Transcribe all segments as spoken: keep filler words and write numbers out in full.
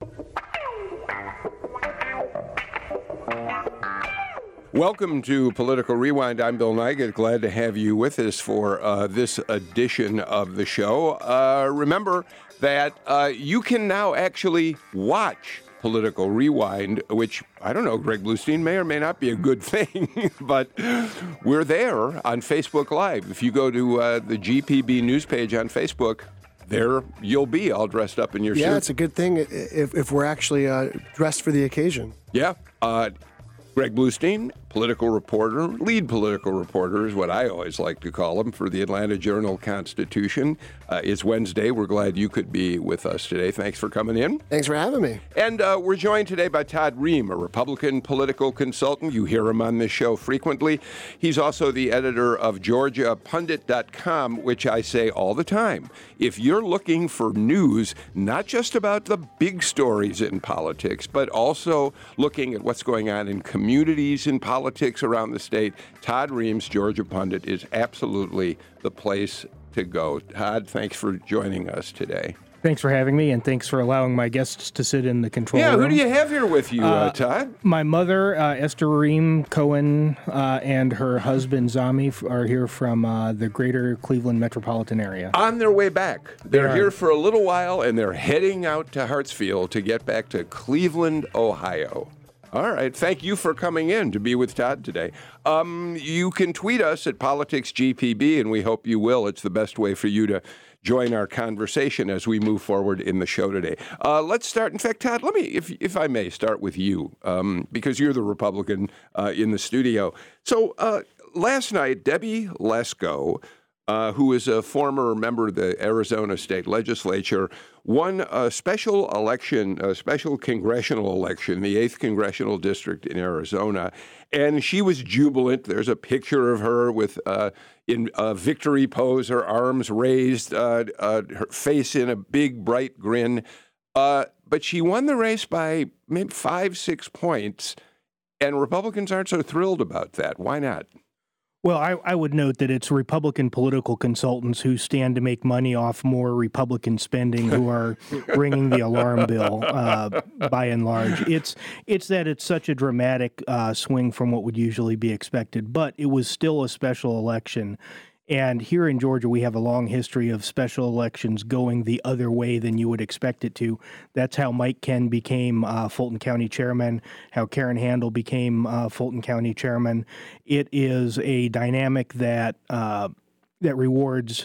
Welcome to Political Rewind. I'm Bill Nigut. Glad to have you with us for uh, this edition of the show. Uh, remember that uh, you can now actually watch Political Rewind, which, I don't know, Greg Bluestein, may or may not be a good thing, but we're there on Facebook Live. If you go to uh, the G P B news page on Facebook, there you'll be all dressed up in your suit. Yeah, it's a good thing if, if we're actually uh, dressed for the occasion. Yeah. Uh, Greg Bluestein, political reporter, lead political reporter is what I always like to call him for the Atlanta Journal-Constitution. Uh, it's Wednesday. We're glad you could be with us today. Thanks for coming in. Thanks for having me. And uh, we're joined today by Todd Rehm, a Republican political consultant. You hear him on this show frequently. He's also the editor of Georgia Pundit dot com, which I say all the time. If you're looking for news, not just about the big stories in politics, but also looking at what's going on in communities and politics around the state, Todd Rehm's Georgia Pundit is absolutely the place to go. Todd, thanks for joining us today. Thanks for having me, and thanks for allowing my guests to sit in the control yeah, room. Yeah, who do you have here with you, uh, uh, Todd? My mother, uh, Esther Rehm Cohen, uh, and her husband, Zami, are here from uh, the greater Cleveland metropolitan area. On their way back. They're They here for a little while, and they're heading out to Hartsfield to get back to Cleveland, Ohio. All right. Thank you for coming in to be with Todd today. Um, you can tweet us at Politics G P B, and we hope you will. It's the best way for you to join our conversation as we move forward in the show today. Uh, let's start. In fact, Todd, let me, if if I may, start with you, um, because you're the Republican uh, in the studio. So uh, last night, Debbie Lesko, uh, who is a former member of the Arizona State Legislature, won a special election, a special congressional election, the eighth Congressional District in Arizona, and she was jubilant. There's a picture of her with uh, in a victory pose, her arms raised, uh, uh, her face in a big, bright grin. Uh, but she won the race by maybe five, six points, and Republicans aren't so thrilled about that. Why not? Well, I, I would note that it's Republican political consultants who stand to make money off more Republican spending who are ringing the alarm bell, uh, by and large. It's it's that it's such a dramatic uh, swing from what would usually be expected, but it was still a special election. And here in Georgia, we have a long history of special elections going the other way than you would expect it to. That's how Mike Ken became uh, Fulton County chairman, how Karen Handel became uh, Fulton County chairman. It is a dynamic that uh, that rewards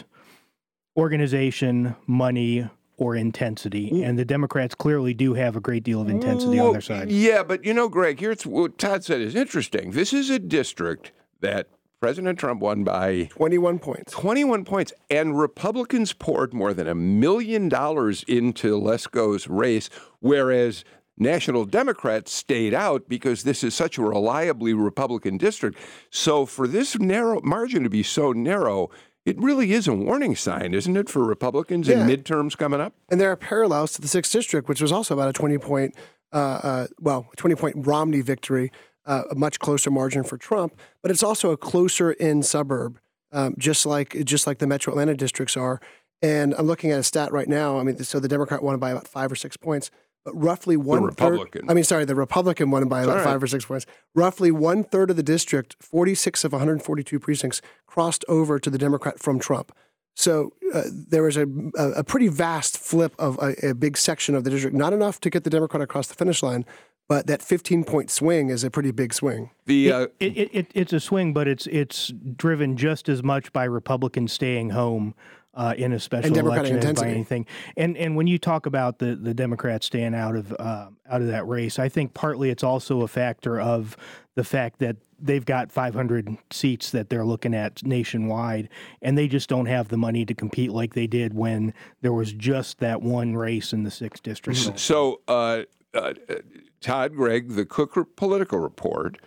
organization, money, or intensity. And the Democrats clearly do have a great deal of intensity well, on their side. Yeah, but you know, Greg, here's what Todd said is interesting. This is a district that President Trump won by twenty-one points. twenty-one points, and Republicans poured more than a million dollars into Lesko's race, whereas National Democrats stayed out because this is such a reliably Republican district. So for this narrow margin to be so narrow, it really is a warning sign, isn't it, for Republicans yeah. in midterms coming up? And there are parallels to the sixth District, which was also about a twenty-point, uh, uh, well, twenty-point Romney victory. Uh, a much closer margin for Trump, but it's also a closer in suburb, um, just like just like the Metro Atlanta districts are. And I'm looking at a stat right now. I mean, so the Democrat won by about five or six points, but roughly one the Republican. third. I mean, sorry, the Republican won by about right. five or six points. Roughly one third of the district, forty-six of one hundred forty-two precincts, crossed over to the Democrat from Trump. So uh, there was a, a, a pretty vast flip of a, a big section of the district. Not enough to get the Democrat across the finish line, but that fifteen-point swing is a pretty big swing. The uh, it, it, it, it's a swing, but it's it's driven just as much by Republicans staying home uh, in a special election as by anything. And and when you talk about the, the Democrats staying out of uh, out of that race, I think partly it's also a factor of the fact that they've got five hundred seats that they're looking at nationwide, and they just don't have the money to compete like they did when there was just that one race in the sixth district. So, uh, uh, Todd, Greg, the Cook Political Report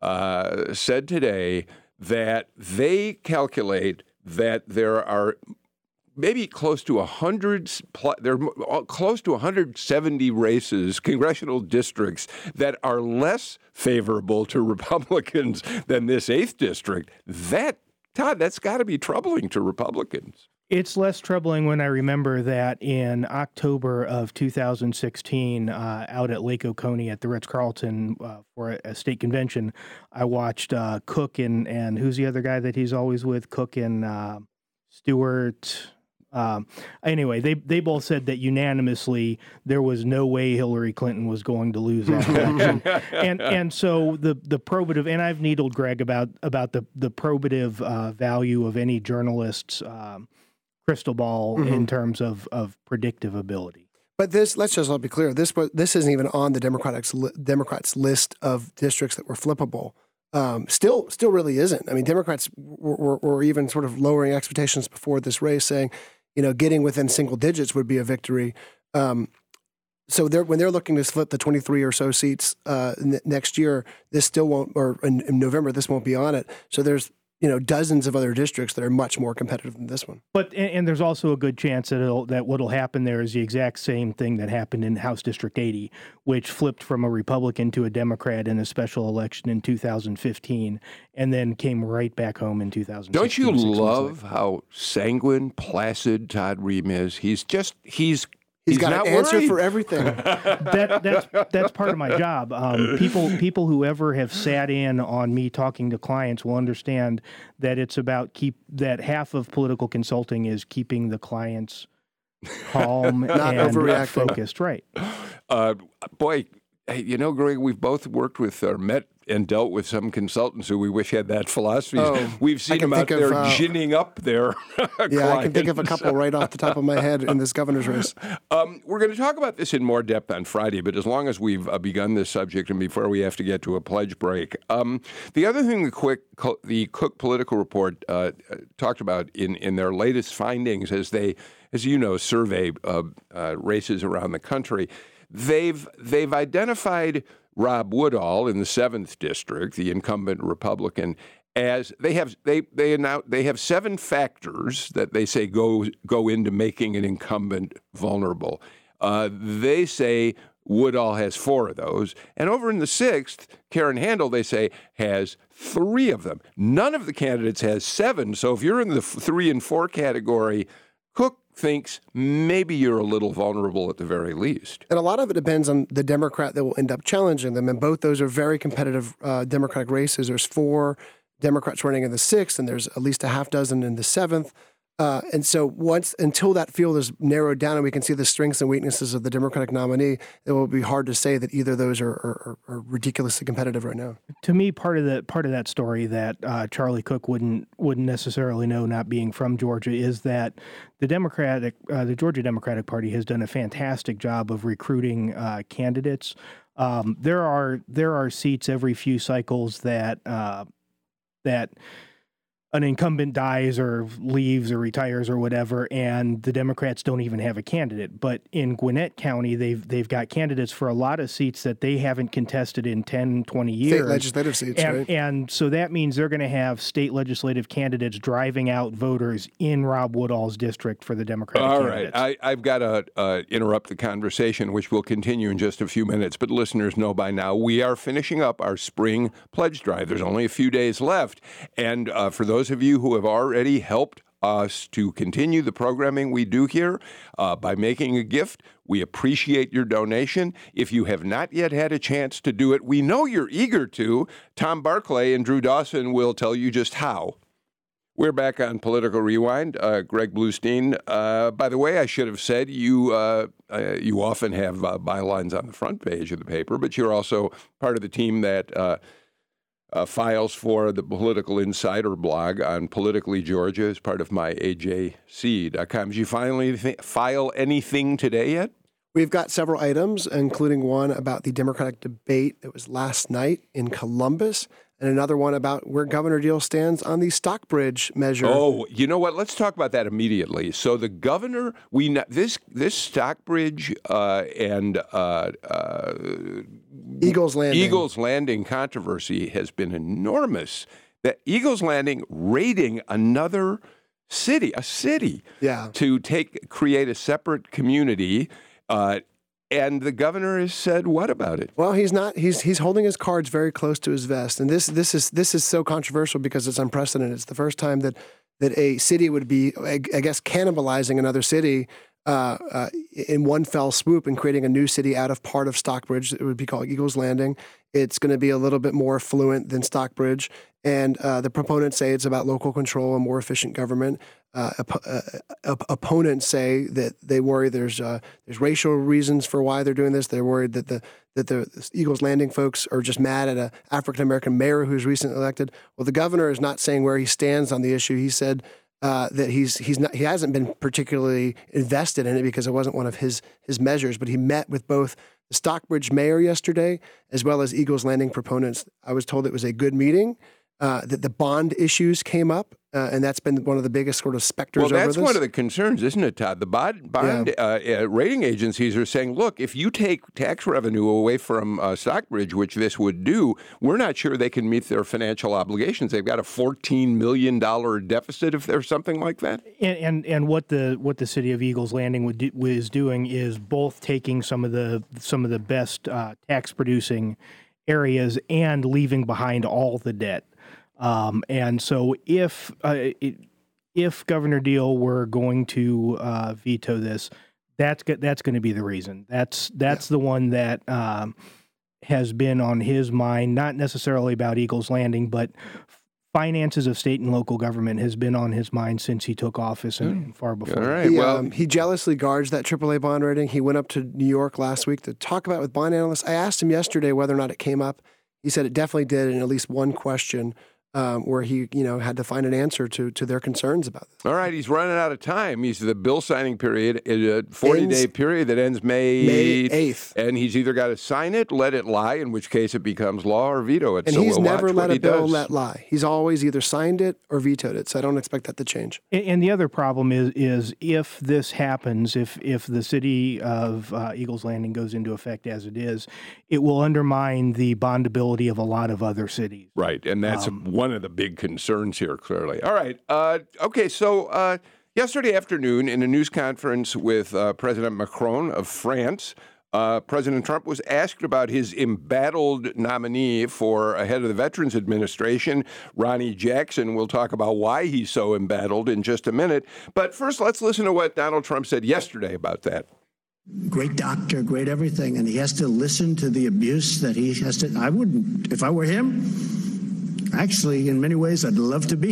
uh, said today that they calculate that there are maybe close to one hundred, there are close to one hundred seventy races, congressional districts, that are less favorable to Republicans than this eighth district. That, Todd, that's got to be troubling to Republicans. It's less troubling when I remember that in October of two thousand sixteen, uh, out at Lake Oconee at the Ritz-Carlton uh, for a, a state convention, I watched uh, Cook and, and who's the other guy that he's always with? Cook and uh, Stewart. Um, anyway, they, they both said that unanimously there was no way Hillary Clinton was going to lose that election. and and so the the probative, and I've needled Greg about about the, the probative uh, value of any journalist's um, crystal ball mm-hmm. in terms of, of predictive ability. But this, let's just be clear, this was this isn't even on the Democrats Democrats list of districts that were flippable. Um, still, still really isn't. I mean, Democrats were, were, were even sort of lowering expectations before this race, saying, you know, getting within single digits would be a victory. Um, so they're, when they're looking to flip the twenty-three or so seats uh, n- next year, this still won't, or in, in November, this won't be on it. So there's, you know, dozens of other districts that are much more competitive than this one. But and, and there's also a good chance that it'll, that what'll happen there is the exact same thing that happened in House District eighty, which flipped from a Republican to a Democrat in a special election in two thousand fifteen, and then came right back home in two thousand sixteen. Don't you love how sanguine, placid Todd Ream is? He's just he's. He's, He's got not an answer worried. for everything. that, that's that's part of my job. Um, people people who ever have sat in on me talking to clients will understand that it's about keep that half of political consulting is keeping the clients calm Not and overreacting. focused. Right. Uh, boy, hey, you know, Greg, we've both worked with or met and dealt with some consultants who we wish had that philosophy. Oh, We've seen them out of, there uh, ginning up their Yeah, I can think of a couple right off the top of my head in this governor's race. Um, we're going to talk about this in more depth on Friday, but as long as we've uh, begun this subject and before we have to get to a pledge break. Um, the other thing the, quick, the Cook Political Report uh, talked about in, in their latest findings as they, as you know, survey uh, uh, races around the country, they've they've identified Rob Woodall in the seventh district, the incumbent Republican, as they have they they now they have seven factors that they say go go into making an incumbent vulnerable. Uh, they say Woodall has four of those, and over in the sixth, Karen Handel, they say, has three of them. None of the candidates has seven. So if you're in the three and four category, Cook thinks maybe you're a little vulnerable at the very least. And a lot of it depends on the Democrat that will end up challenging them. And both those are very competitive uh, Democratic races. There's four Democrats running in the sixth, and there's at least a half dozen in the seventh. Uh, and so once until that field is narrowed down and we can see the strengths and weaknesses of the Democratic nominee, it will be hard to say that either of those are, are, are ridiculously competitive right now. To me, part of the part of that story that uh, Charlie Cook wouldn't wouldn't necessarily know, not being from Georgia, is that the Democratic uh, the Georgia Democratic Party has done a fantastic job of recruiting uh, candidates. Um, there are there are seats every few cycles that uh, that. an incumbent dies or leaves or retires or whatever, and the Democrats don't even have a candidate. But in Gwinnett County, they've they've got candidates for a lot of seats that they haven't contested in ten, twenty years. State legislative seats, and, right? And so that means they're going to have state legislative candidates driving out voters in Rob Woodall's district for the Democratic All candidates. right. I, I've got to uh, interrupt the conversation, which will continue in just a few minutes. But listeners know by now we are finishing up our spring pledge drive. There's only a few days left. And uh, for those of you who have already helped us to continue the programming we do here uh, by making a gift, we appreciate your donation. If you have not yet had a chance to do it, we know you're eager to. Tom Barclay and Drew Dawson will tell you just how. We're back on Political Rewind. Uh, Greg Bluestein. Uh, by the way, I should have said you uh, uh, you often have uh, bylines on the front page of the paper, but you're also part of the team that uh, uh, files for the Political Insider blog on Politically Georgia as part of my A J C dot com. Did you finally th- file anything today yet? We've got several items, including one about the Democratic debate that was last night in Columbus, and another one about where Governor Deal stands on the Stockbridge measure. Oh, you know what? Let's talk about that immediately. So the governor, we this this Stockbridge uh, and uh, uh, Eagles Landing. Eagles Landing controversy has been enormous. That Eagles Landing raiding another city, a city, yeah. to take create a separate community. Uh, And the governor has said, what about it? Well, he's not. He's he's holding his cards very close to his vest, and this this is this is so controversial because it's unprecedented. It's the first time that that a city would be, I guess, cannibalizing another city uh, uh, in one fell swoop and creating a new city out of part of Stockbridge. It would be called Eagles Landing. It's going to be a little bit more affluent than Stockbridge. And uh, the proponents say it's about local control and more efficient government. Uh, op- uh, op- opponents say that they worry there's uh, there's racial reasons for why they're doing this. They're worried that the that the Eagles Landing folks are just mad at an African American mayor who's recently elected. Well, the governor is not saying where he stands on the issue. He said uh, that he's he's not he hasn't been particularly invested in it because it wasn't one of his his measures. But he met with both the Stockbridge mayor yesterday as well as Eagles Landing proponents. I was told it was a good meeting. Uh, that the bond issues came up, uh, and that's been one of the biggest sort of specters well, over this. Well, that's one of the concerns, isn't it, Todd? The bond, bond yeah. uh, uh, rating agencies are saying, look, if you take tax revenue away from uh, Stockbridge, which this would do, we're not sure they can meet their financial obligations. They've got a fourteen million dollars deficit if there's something like that. And and, and what the what the city of Eagles Landing would do, is doing is both taking some of the some of the best uh, tax producing areas and leaving behind all the debt. Um, and so if uh, it, if Governor Deal were going to uh, veto this, that's that's going to be the reason. That's that's yeah. the one that um, has been on his mind, not necessarily about Eagles Landing, but finances of state and local government has been on his mind since he took office and, and far before. All right. He, well, um, he jealously guards that triple A bond rating. He went up to New York last week to talk about it with bond analysts. I asked him yesterday whether or not it came up. He said it definitely did in at least one question. Um, where he, you know, had to find an answer to to their concerns about this. All right, he's running out of time. He's the bill signing period, a forty-day period that ends May eighth. And he's either got to sign it, let it lie, in which case it becomes law, or veto it. And so he's we'll never let a bill does. let lie. He's always either signed it or vetoed it, so I don't expect that to change. And, and the other problem is is if this happens, if if the city of uh, Eagles Landing goes into effect as it is, it will undermine the bondability of a lot of other cities. Right, and that's um, one of the big concerns here, clearly. All right. Uh, okay, so uh, yesterday afternoon in a news conference with uh, President Macron of France, uh, President Trump was asked about his embattled nominee for a head of the Veterans Administration, Ronny Jackson. We'll talk about why he's so embattled in just a minute. But first, let's listen to what Donald Trump said yesterday about that. Great doctor, great everything, and he has to listen to the abuse that he has to. I wouldn't, if I were him. Actually, in many ways, I'd love to be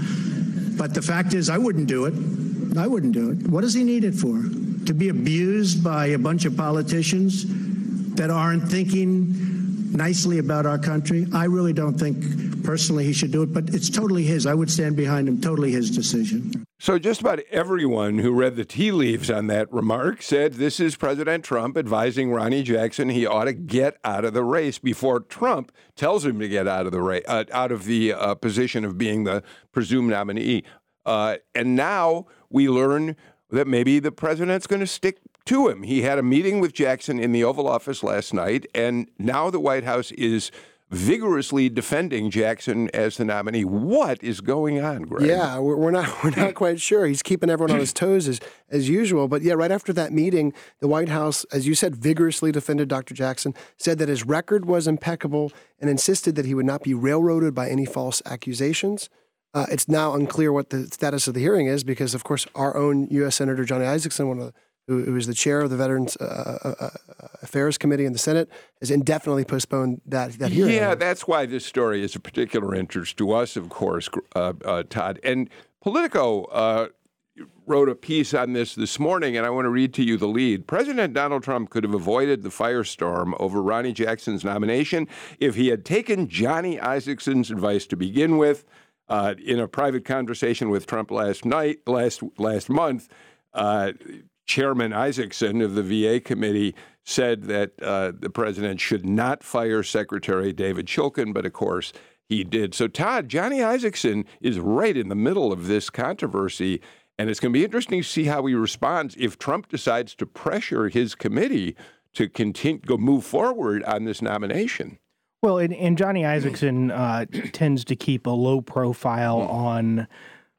him. But the fact is, I wouldn't do it. I wouldn't do it. What does he need it for? To be abused by a bunch of politicians that aren't thinking nicely about our country? I really don't think, personally, he should do it. But it's totally his. I would stand behind him. Totally his decision. So just about everyone who read the tea leaves on that remark said this is President Trump advising Ronny Jackson he ought to get out of the race before Trump tells him to get out of the race, uh, out of the uh, position of being the presumed nominee. Uh, and now we learn that maybe the president's going to stick to him. He had a meeting with Jackson in the Oval Office last night, and now the White House is vigorously defending Jackson as the nominee. What is going on, Greg? Yeah, we're, we're not we're not quite sure. He's keeping everyone on his toes as as usual. But yeah, right after that meeting, the White House, as you said, vigorously defended Doctor Jackson, said that his record was impeccable, and insisted that he would not be railroaded by any false accusations. Uh, it's now unclear what the status of the hearing is because, of course, our own U S Senator Johnny Isakson, one of the who, who is the chair of the Veterans uh, uh, Affairs Committee in the Senate, has indefinitely postponed that, that hearing. Yeah, that's why this story is of particular interest to us, of course, uh, uh, Todd. And Politico uh, wrote a piece on this this morning, and I want to read to you the lead. President Donald Trump could have avoided the firestorm over Ronny Jackson's nomination if he had taken Johnny Isakson's advice to begin with. Uh, in a private conversation with Trump last night, last last month, uh, Chairman Isakson of the V A committee said that uh, the president should not fire Secretary David Shulkin, but of course he did. So, Todd, Johnny Isakson is right in the middle of this controversy, and it's going to be interesting to see how he responds if Trump decides to pressure his committee to continue go move forward on this nomination. Well, and, and Johnny Isakson uh, tends to keep a low profile on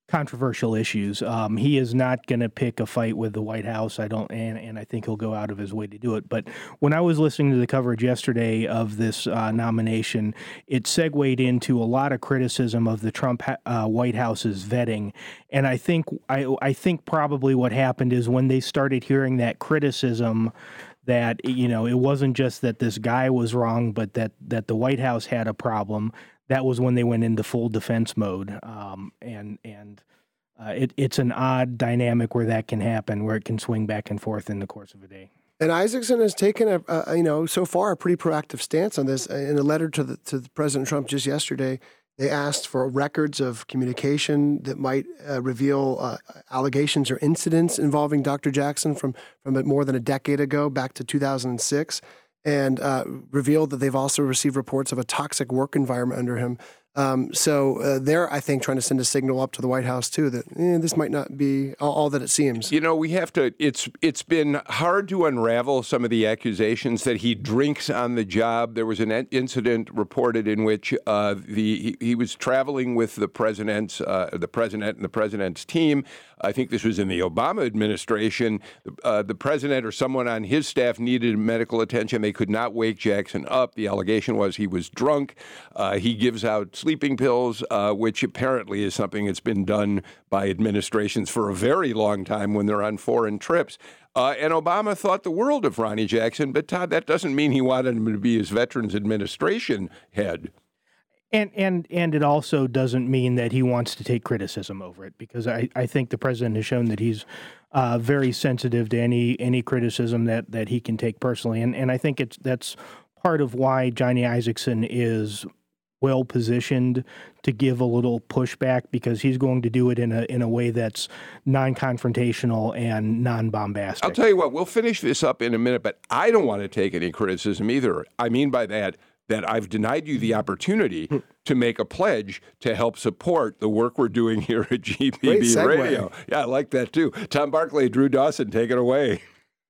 controversial issues. Um, he is not going to pick a fight with the White House. I don't, and, and I think he'll go out of his way to do it. But when I was listening to the coverage yesterday of this uh, nomination, it segued into a lot of criticism of the Trump uh, White House's vetting. And I think I, I think probably what happened is when they started hearing that criticism, that, you know, it wasn't just that this guy was wrong, but that that the White House had a problem. That was when they went into full defense mode, um, and and uh, it, it's an odd dynamic where that can happen, where it can swing back and forth in the course of a day. And Isaacson has taken a, a you know so far a pretty proactive stance on this. In a letter to the to President Trump just yesterday, they asked for records of communication that might uh, reveal uh, allegations or incidents involving Doctor Jackson from from more than a decade ago, back to two thousand six. And uh, revealed that they've also received reports of a toxic work environment under him. Um, so uh, they're, I think, trying to send a signal up to the White House, too, that eh, this might not be all, all that it seems. You know, we have to, it's it's been hard to unravel some of the accusations that he drinks on the job. There was an incident reported in which uh, the he, he was traveling with the president's, uh, the president and the president's team. I think this was in the Obama administration. Uh, the president or someone on his staff needed medical attention. They could not wake Jackson up. The allegation was he was drunk. Uh, he gives out sleeping pills, uh, which apparently is something that's been done by administrations for a very long time when they're on foreign trips. Uh, and Obama thought the world of Ronny Jackson, but Todd, that doesn't mean he wanted him to be his Veterans Administration head. And and and it also doesn't mean that he wants to take criticism over it, because I, I think the president has shown that he's uh, very sensitive to any any criticism that, that he can take personally. And and I think it's that's part of why Johnny Isaacson is well positioned to give a little pushback, because he's going to do it in a in a way that's non-confrontational and non-bombastic. I'll tell you what, we'll finish this up in a minute, but I don't want to take any criticism either. I mean by that, that I've denied you the opportunity to make a pledge to help support the work we're doing here at G P B Radio. Yeah, I like that too. Tom Barclay, Drew Dawson, take it away.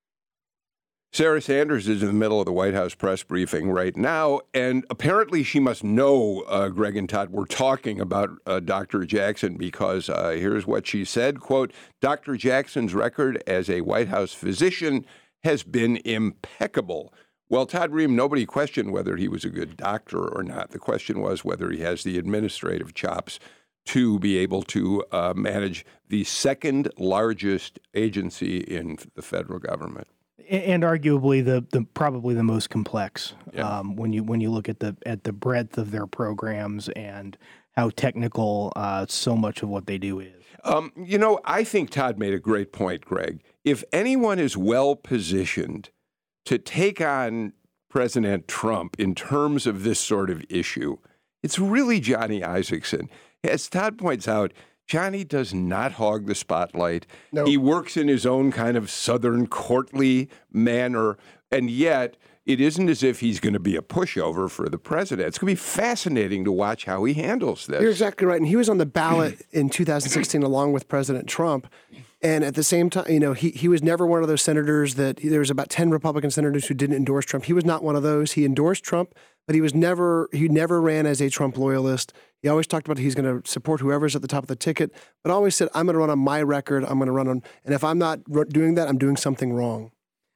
Sarah Sanders is in the middle of the White House press briefing right now, and apparently she must know, uh, Greg and Todd, we're talking about uh, Doctor Jackson, because uh, here's what she said, quote, Doctor Jackson's record as a White House physician has been impeccable. Well, Todd Ream, nobody questioned whether he was a good doctor or not. The question was whether he has the administrative chops to be able to uh, manage the second largest agency in the federal government. And arguably the, the probably the most complex, yeah. um, when you when you look at the at the breadth of their programs and how technical uh, so much of what they do is. Um, you know, I think Todd made a great point, Greg. If anyone is well positioned to take on President Trump in terms of this sort of issue, it's really Johnny Isaacson. As Todd points out, Johnny does not hog the spotlight. No. He works in his own kind of Southern courtly manner, and yet it isn't as if he's going to be a pushover for the president. It's going to be fascinating to watch how he handles this. You're exactly right. And he was on the ballot in two thousand sixteen along with President Trump. And at the same time, you know, he, he was never one of those senators that there was about ten Republican senators who didn't endorse Trump. He was not one of those. He endorsed Trump, but he was never he never ran as a Trump loyalist. He always talked about he's going to support whoever's at the top of the ticket, but always said, I'm going to run on my record. I'm going to run on, and if I'm not doing that, I'm doing something wrong.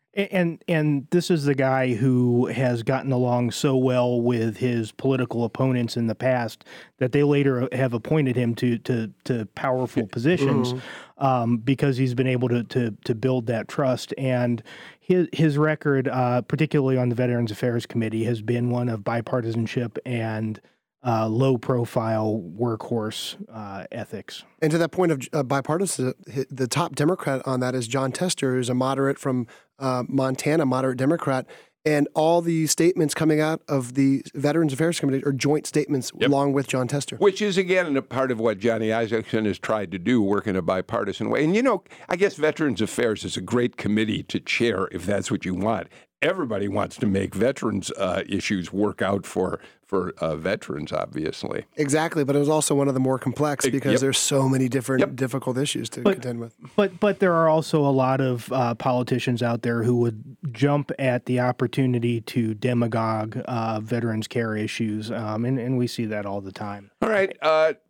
And and this is the guy who has gotten along so well with his political opponents in the past that they later have appointed him to to, to powerful positions, mm-hmm. um, because he's been able to to to build that trust. And his his record, uh, particularly on the Veterans Affairs Committee, has been one of bipartisanship and Uh, low-profile workhorse uh, ethics. And to that point of uh, bipartisan, the top Democrat on that is Jon Tester, who's a moderate from uh, Montana, moderate Democrat. And all the statements coming out of the Veterans Affairs Committee are joint statements yep. along with Jon Tester. Which is, again, a part of what Johnny Isaacson has tried to do, work in a bipartisan way. And, you know, I guess Veterans Affairs is a great committee to chair if that's what you want. Everybody wants to make veterans uh, issues work out for for uh, veterans, obviously. Exactly, but it was also one of the more complex because yep. there's so many different yep. difficult issues to but, contend with. But but there are also a lot of uh, politicians out there who would jump at the opportunity to demagogue uh, veterans care issues, um, and, and we see that all the time. All right. Uh,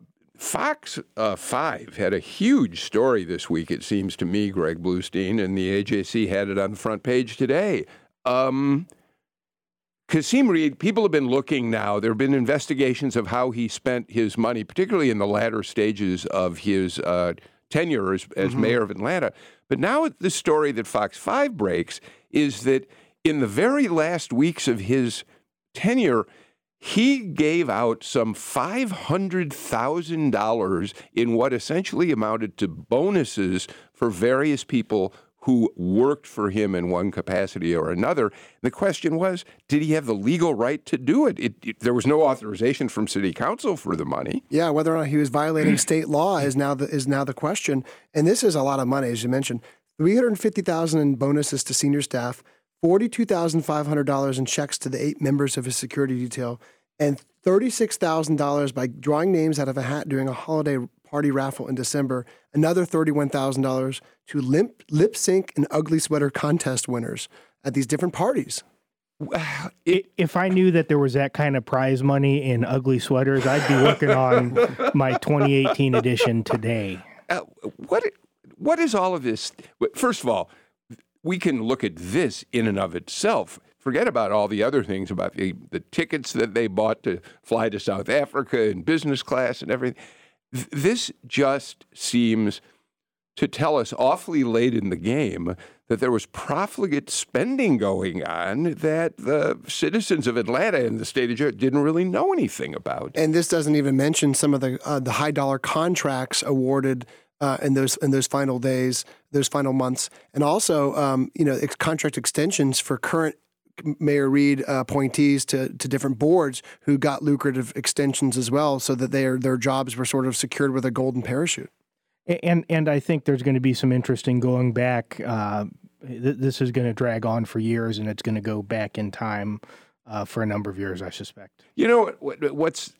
Fox uh, five had a huge story this week, it seems to me, Greg Bluestein, and the A J C had it on the front page today. Um, Kasim Reed, people have been looking now. There have been investigations of how he spent his money, particularly in the latter stages of his uh, tenure as, as mm-hmm. mayor of Atlanta. But now the story that Fox five breaks is that in the very last weeks of his tenure, he gave out some five hundred thousand dollars in what essentially amounted to bonuses for various people who worked for him in one capacity or another. The question was, did he have the legal right to do it? It, it there was no authorization from city council for the money. Yeah, whether or not he was violating state law is now the, is now the question. And this is a lot of money, as you mentioned. three hundred fifty thousand dollars in bonuses to senior staff, forty-two thousand five hundred dollars in checks to the eight members of his security detail, and thirty-six thousand dollars by drawing names out of a hat during a holiday party raffle in December, another thirty-one thousand dollars to lip, lip sync and ugly sweater contest winners at these different parties. If I knew that there was that kind of prize money in ugly sweaters, I'd be working on my twenty eighteen edition today. Uh, what What is all of this? First of all, we can look at this in and of itself. Forget about all the other things about the, the tickets that they bought to fly to South Africa in business class and everything. This just seems to tell us awfully late in the game that there was profligate spending going on that the citizens of Atlanta and the state of Georgia didn't really know anything about. And this doesn't even mention some of the uh, the high dollar contracts awarded uh, in those in those final days, those final months, and also um, you know ex- contract extensions for current Mayor Reed uh, appointees to, to different boards who got lucrative extensions as well, so that their their jobs were sort of secured with a golden parachute. And and I think there's going to be some interesting going back. Uh, th- this is going to drag on for years, and it's going to go back in time uh, for a number of years, I suspect. You know what, what's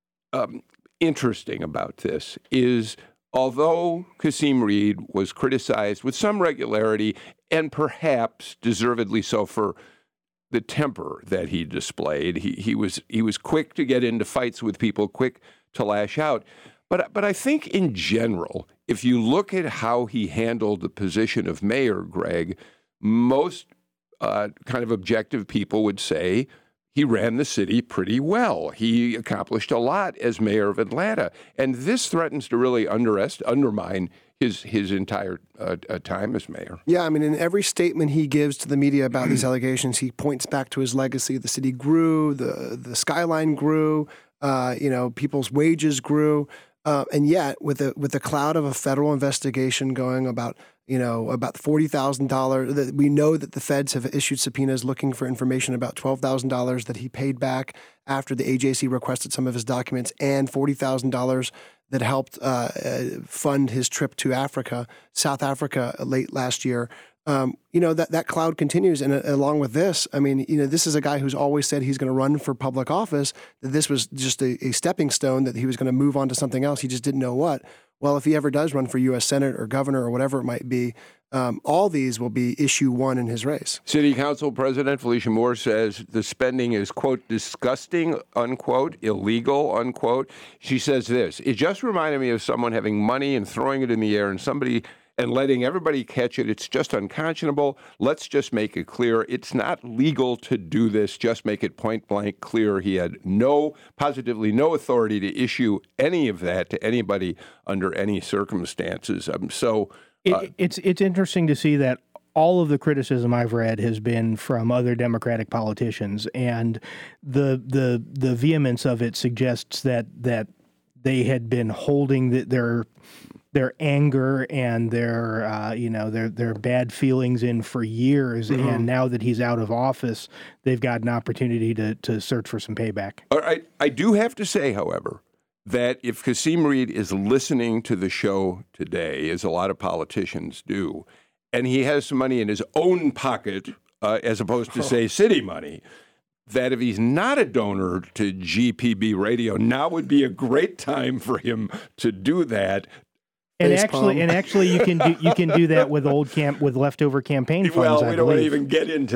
um, interesting about this is, although Kasim Reed was criticized with some regularity, and perhaps deservedly so for the temper that he displayed, he he was he was quick to get into fights with people, quick to lash out. But but I think in general, if you look at how he handled the position of mayor, Greg, most uh, kind of objective people would say he ran the city pretty well. He accomplished a lot as mayor of Atlanta. And this threatens to really underest, undermine his his entire uh, uh, time as mayor. Yeah, I mean, in every statement he gives to the media about these allegations, he points back to his legacy. The city grew, the the skyline grew, uh, you know, people's wages grew. Uh, and yet, with the with the cloud of a federal investigation going about, you know, about forty thousand dollars, that we know that the feds have issued subpoenas looking for information about twelve thousand dollars that he paid back after the A J C requested some of his documents, and forty thousand dollars that helped uh, fund his trip to Africa, South Africa, late last year. Um, you know, that, that cloud continues. And uh, along with this, I mean, you know, this is a guy who's always said he's going to run for public office, that this was just a, a stepping stone, that he was going to move on to something else. He just didn't know what. Well, if he ever does run for U S Senate or governor or whatever it might be, um, all these will be issue one in his race. City Council President Felicia Moore says the spending is, quote, disgusting, unquote, illegal, unquote. She says this: it just reminded me of someone having money and throwing it in the air and somebody and letting everybody catch it. It's just unconscionable. Let's just make it clear. It's not legal to do this. Just make it point blank clear. He had no, positively no authority to issue any of that to anybody under any circumstances. Um, so uh, it, it's it's interesting to see that all of the criticism I've read has been from other Democratic politicians, and the the the vehemence of it suggests that that they had been holding the, their their anger and their, uh, you know, their their bad feelings in for years, mm-hmm. and now that he's out of office, they've got an opportunity to to search for some payback. All right, I do have to say, however, that if Kasim Reed is listening to the show today, as a lot of politicians do, and he has some money in his own pocket, uh, as opposed to, oh. say, city money, that if he's not a donor to G P B Radio, now would be a great time for him to do that. And actually, and actually, you can do you can do that with old camp with leftover campaign funds. Well, we I don't want to believe. even get into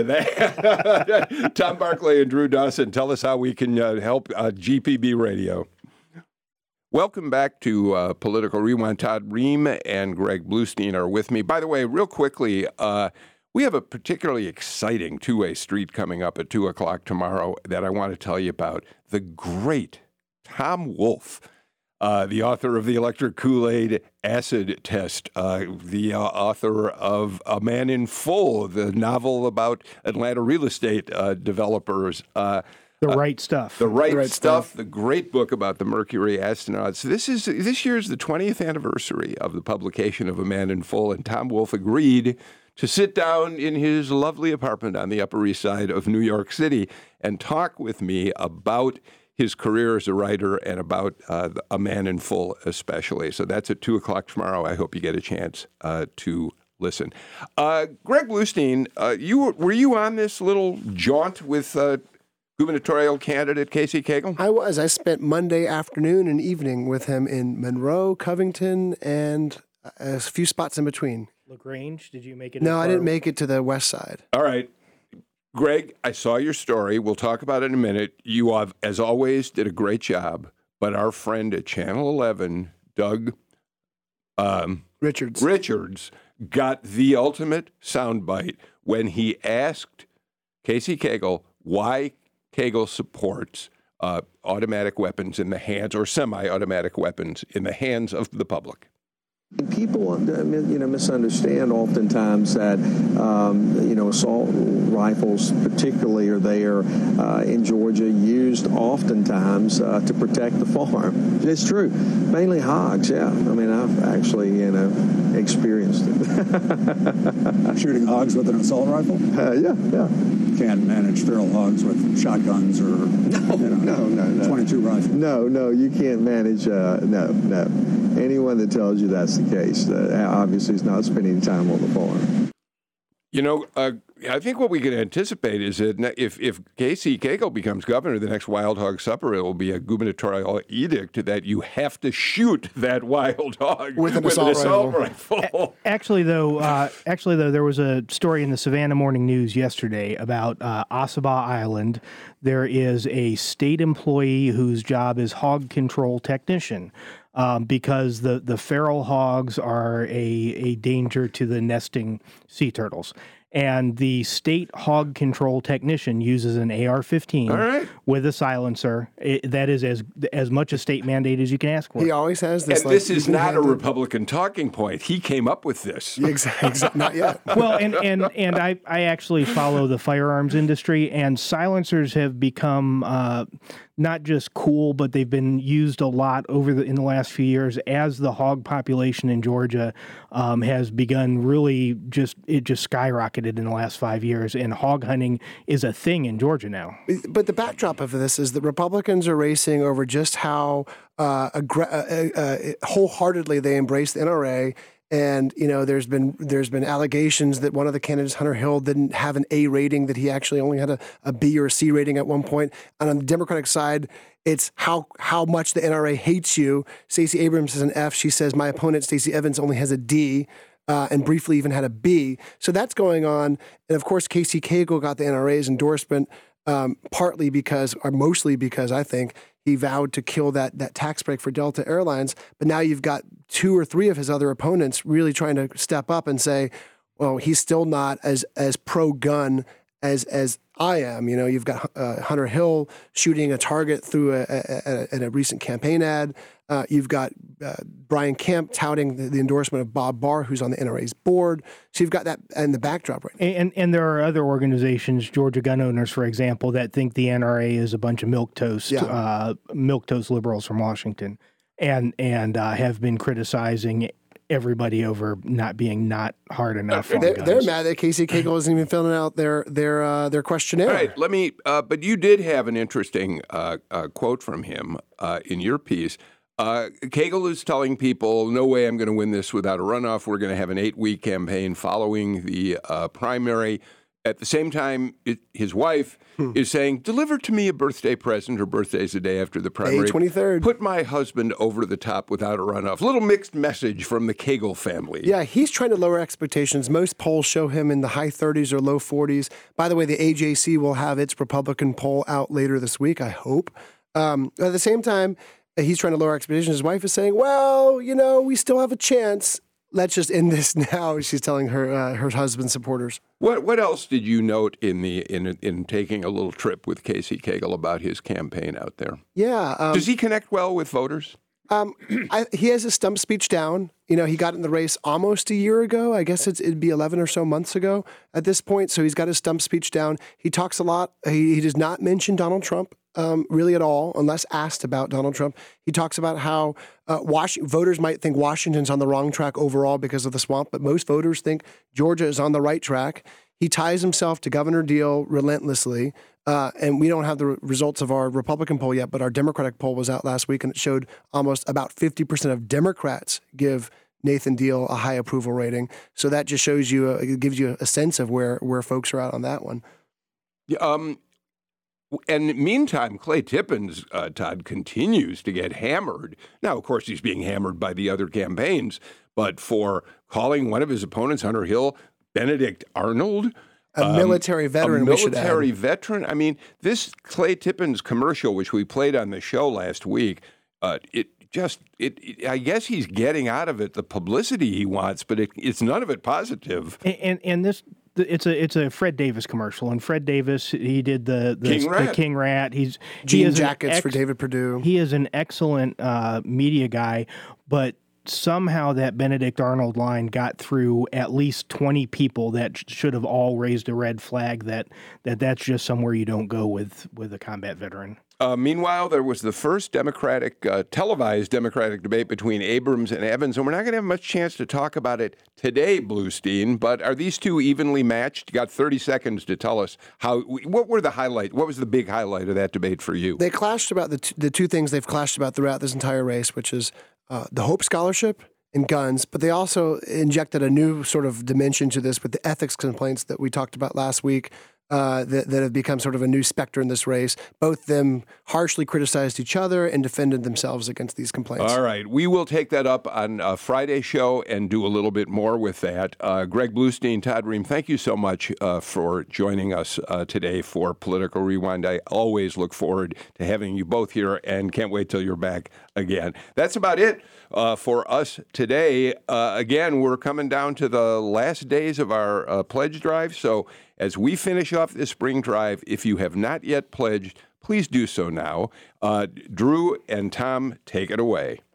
that. Tom Barclay and Drew Dawson, tell us how we can uh, help uh, G P B Radio. Welcome back to uh, Political Rewind. Todd Ream and Greg Bluestein are with me. By the way, real quickly, uh, we have a particularly exciting two-way street coming up at two o'clock tomorrow that I want to tell you about. The great Tom Wolfe, uh, the author of The Electric Kool-Aid Acid Test, uh, the uh, author of A Man in Full, the novel about Atlanta real estate uh, developers, uh, The Right Stuff. The Right, The Right Stuff, Stuff. the great book about the Mercury astronauts. This is this year's the twentieth anniversary of the publication of A Man in Full, and Tom Wolfe agreed to sit down in his lovely apartment on the Upper East Side of New York City and talk with me about his career as a writer and about uh, A Man in Full especially. So that's at two o'clock tomorrow. I hope you get a chance uh, to listen. Uh, Greg Bluestein, uh, you were, were you on this little jaunt with uh, gubernatorial candidate Casey Cagle? I was. I spent Monday afternoon and evening with him in Monroe, Covington, and a few spots in between. LaGrange, did you make it? No, as I far- didn't make it to the west side. All right. Greg, I saw your story. We'll talk about it in a minute. You, have, as always, did a great job. But our friend at Channel eleven, Doug um, Richards. Richards, got the ultimate soundbite when he asked Casey Cagle why Cagle supports uh, automatic weapons in the hands, or semi-automatic weapons in the hands of the public. People, uh, you know, misunderstand oftentimes that, um, you know, assault rifles particularly are there uh, in Georgia, used oftentimes uh, to protect the farm. It's true. Mainly hogs, yeah. I mean, I've actually, you know, experienced it. Shooting hogs with an assault rifle? Uh, yeah, yeah. Can't manage feral hogs with shotguns or No, you know, no, no, no. twenty-two rifles. No, no, you can't manage, uh, no, no. Anyone that tells you that's the case, uh, obviously is not spending time on the farm. You know, uh, I think what we can anticipate is that ne- if, if Casey Cagle becomes governor, the next Wild Hog Supper, it will be a gubernatorial edict that you have to shoot that wild hog With an assault rifle. Actually, though, uh, actually though, there was a story in the Savannah Morning News yesterday about uh, Ossabaw Island. There is a state employee whose job is hog control technician. Um, because the, the feral hogs are a, a danger to the nesting sea turtles. And the state hog control technician uses an A R fifteen All right. with a silencer. It, that is as as much a state mandate as you can ask for. He always has this. And like, this is you can not a hand it- Republican talking point. He came up with this. Exactly. Not yet. Well, and, and, and I, I actually follow the firearms industry, and silencers have become uh, not just cool, but they've been used a lot over the in the last few years as the hog population in Georgia um, has begun really just it just skyrocketed in the last five years, and hog hunting is a thing in Georgia now. But the backdrop of this is that Republicans are racing over just how uh, aggra- uh, uh, wholeheartedly they embrace the N R A. And you know, there's been there's been allegations that one of the candidates, Hunter Hill, didn't have an A rating; that he actually only had a, a B or a C rating at one point. And on the Democratic side, it's how how much the N R A hates you. Stacey Abrams has an F. She says my opponent, Stacey Evans, only has a D. Uh, and briefly even had a B. So that's going on. And of course, Casey Cagle got the N R A's endorsement um, partly because, or mostly because, I think, he vowed to kill that that tax break for Delta Airlines. But now you've got two or three of his other opponents really trying to step up and say, well, he's still not as as pro-gun as as I am. You know, you've got uh, Hunter Hill shooting a target through a, a, a, a recent campaign ad. Uh, you've got uh, Brian Kemp touting the, the endorsement of Bob Barr, who's on the N R A's board. So you've got that in the backdrop right now. And and there are other organizations, Georgia gun owners, for example, that think the N R A is a bunch of milquetoast, Yeah. uh, milquetoast liberals from Washington, and and uh, have been criticizing everybody over not being not hard enough on They're, guns. they're mad that Casey Cagle isn't even filling out their their uh, their questionnaire. All right, let me, uh, but you did have an interesting uh, uh, quote from him uh, in your piece. Uh, Cagle is telling people, no way I'm going to win this without a runoff. We're going to have an eight-week campaign following the uh, primary. At the same time, it, his wife hmm. is saying, deliver to me a birthday present. Her birthday's the day after the primary. May twenty-third. Put my husband over the top without a runoff. Little mixed message from the Cagle family. Yeah, he's trying to lower expectations. Most polls show him in the high thirties or low forties. By the way, the A J C will have its Republican poll out later this week, I hope. Um, at the same time, he's trying to lower expectations. His wife is saying, well, you know, we still have a chance. Let's just end this now. She's telling her uh, her husband's supporters. What what else did you note in the in in taking a little trip with Casey Cagle about his campaign out there? Yeah. Um, Does he connect well with voters? Um, I, he has his stump speech down. You know, he got in the race almost a year ago. I guess it's, it'd be eleven or so months ago at this point. So he's got his stump speech down. He talks a lot. He, he does not mention Donald Trump um, really at all, unless asked about Donald Trump. He talks about how uh, Was- voters might think Washington's on the wrong track overall because of the swamp, but most voters think Georgia is on the right track. He ties himself to Governor Deal relentlessly. Uh, and we don't have the re- results of our Republican poll yet, but our Democratic poll was out last week, and it showed almost about fifty percent of Democrats give Nathan Deal a high approval rating. So that just shows you, a, it gives you a sense of where, where folks are at on that one. Yeah, um, and meantime, Clay Tippins, uh, Todd, continues to get hammered. Now, of course, he's being hammered by the other campaigns, but for calling one of his opponents, Hunter Hill, Benedict Arnold, A military veteran, A we should military add. veteran. I mean, this Clay Tippins commercial, which we played on the show last week, uh, it just, it, it. I guess he's getting out of it the publicity he wants, but it, it's none of it positive. And and, and this. It's a it's a Fred Davis commercial, and Fred Davis he did the the King Rat. The King Rat. He's Jean he is jackets ex- for David Perdue. He is an excellent uh, media guy, but somehow that Benedict Arnold line got through at least twenty people that sh- should have all raised a red flag that that that's just somewhere you don't go with with a combat veteran. Uh, meanwhile, there was the first Democratic, uh, televised Democratic debate between Abrams and Evans, and we're not going to have much chance to talk about it today, Bluestein, but are these two evenly matched? You got thirty seconds to tell us how, what were the highlight, what was the big highlight of that debate for you? They clashed about the, t- the two things they've clashed about throughout this entire race, which is uh, the Hope Scholarship and guns, but they also injected a new sort of dimension to this with the ethics complaints that we talked about last week. Uh, that, that have become sort of a new specter in this race. Both of them harshly criticized each other and defended themselves against these complaints. All right. We will take that up on a Friday show and do a little bit more with that. Uh, Greg Bluestein, Todd Ream, thank you so much uh, for joining us uh, today for Political Rewind. I always look forward to having you both here and can't wait till you're back again. That's about it uh, for us today. Uh, again, we're coming down to the last days of our uh, pledge drive, so as we finish off this spring drive, if you have not yet pledged, please do so now. Uh, Drew and Tom, take it away.